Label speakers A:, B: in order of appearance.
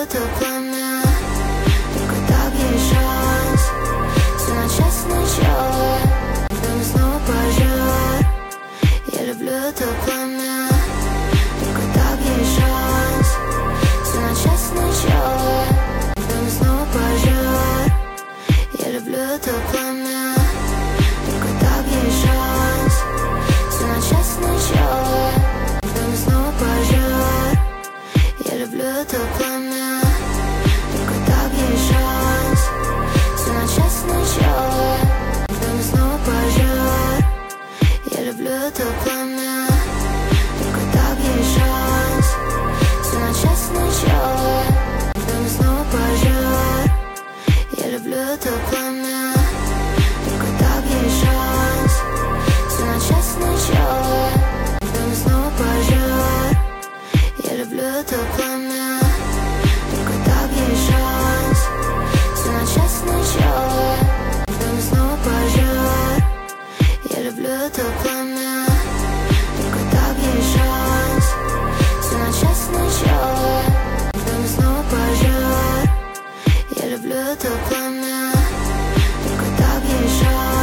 A: это пламя, только так есть шанс все начать сначала. В доме снова пожар. Я люблю это пламя, только так есть шанс все начать сначала. В доме снова пожар. Я люблю это пламя, только так есть шанс все начать сначала. В доме снова пожар. Я люблю это пламя, только так есть шанс все начать сначала. В доме снова пожар. Я люблю это пламя, только так есть шанс все начать сначала. В доме снова пожар. Я люблю это пламя, только так есть шанс все начать сначала. В доме снова пожар. Я люблю это